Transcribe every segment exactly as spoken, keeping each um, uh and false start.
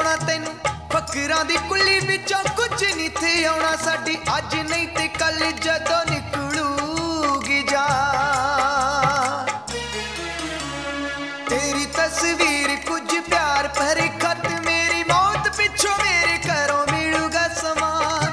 पाना तेनू फकरां दी कुल्ली विचों कुछ नहीं थे आउणा साडी अज नहीं ते कल जदों निकलूगी जान। तेरी तस्वीर कुछ प्यार भरे खत मेरी मौत पिछों मेरे घरों मिलूगा समान।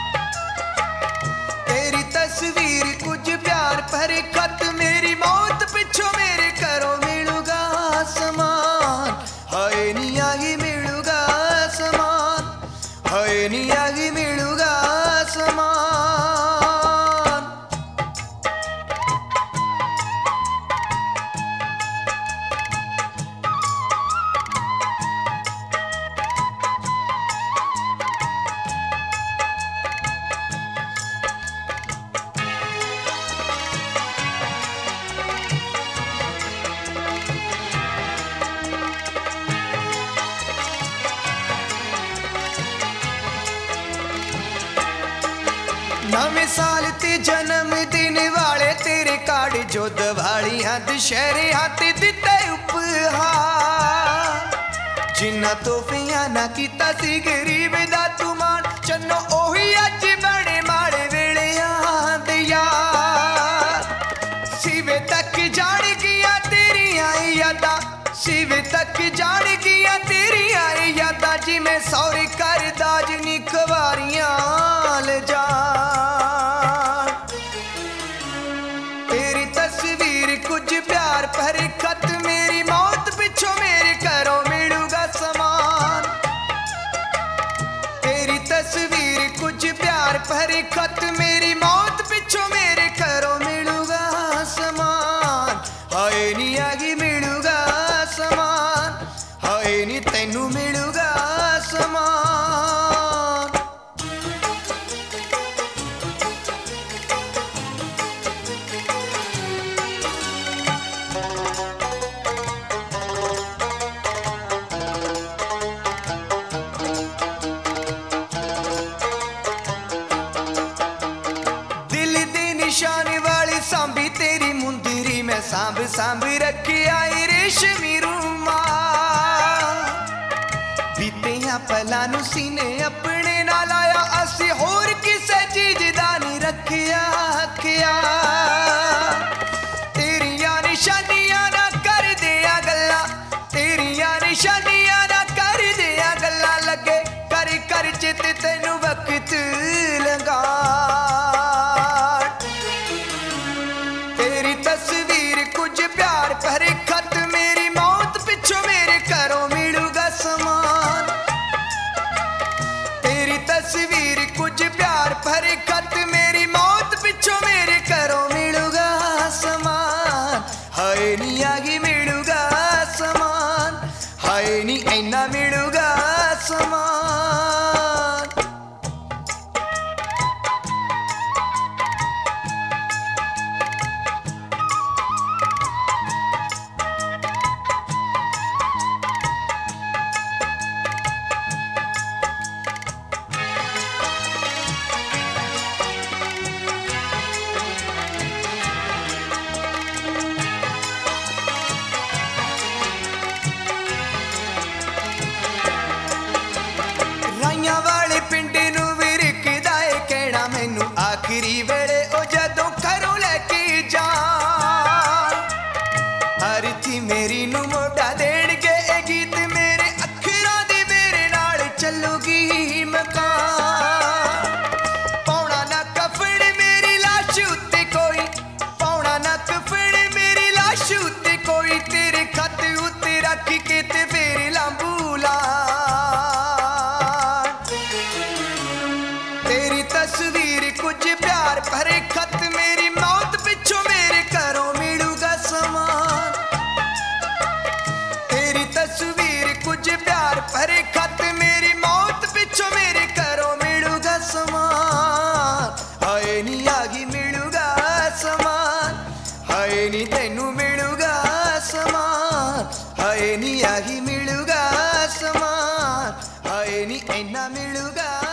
तेरी तस्वीर कुछ प्यार भरे खत मेरी मौत पिछों मेरे घरों मिलूगा समान। हाय नी आगे मिलूगा समान, हाय नी आगे मिलूगा समान। नवे साल ते जन्मदिन वाले तेरे कार्ड जो दिवालियां दशहरियां ते दिते उपहार। जिन्ना तोहफियां ना कीता सी गरीब दा तू मान चन्नो ओही अज बड़े माड़े वेलियां दे यार। सिवे तक जान गिया तेरियां यादां, सिवे तक जान गिया तेरियां यादां जिवें सौरे कर दाज नी कवारियां ले जा। कुछ प्यार भरे खत मेरी मौत पिछों मेरे घरों मिलूगा समान। तेरी तस्वीर कुछ प्यार भरे खत मेरी मौत पिछों मेरे घरों मिलूगा समान। हाय नी आगे मिलूगा समान, हाय नी तैनू मिलूगा समान। निशाने वाली सांभी तेरी मुंदरी मैं सांभ सांभ रखी आई रेशमी रूमाल। बीतियां पलां नूं सीने अपने नाल लाया असी होर किसे चीज दा नहीं रखिया आखिया। तेरियां निशानियां ना कर दिया गल्लां, तेरियां निशानियां ना कर दिया गल्लां लगे कर कर चित तैनू वक्त लगा। तस्वीर कुछ प्यार भरे खत मेरी मौत पिछों मेरे घरों मिलूगा समान। तेरी तस्वीर कुछ प्यार भरे खत मेरी मौत पिछों मेरे घरों मिलूगा समान। हाय नी आगे मिलूगा समान, हाय नी ऐना मिलूगा समान। वाले पिंड नूं विरकदा ए कहना मैनू आखिरी वेले ओ जदों घरों लैके जा। हर थी मेरी नूं मोढा देणगे ए गीत मेरे अखरां दी मेरे नाल चलूगी मकान। पौना ना कफन मेरी लाश उत्ते कोई, पौना ना कफन मेरी लाश उत्ते कोई तेरे खत उत्ते रख के ते फेर लांबूला। तेरी तस्वीर कुछ प्यार भरे खत मेरी मौत पिछों मेरे घरों मिलूगा समान। तेरी तस्वीर कुछ प्यार भरे खत मेरी मौत पिछों मेरे घरों मिलूगा समान। हाय नी आगे मिलूगा समान, हाय नी तैनू मिलूगा समान। हाय नी आगे मिलूगा समान, हाय नी ऐना मिलूगा।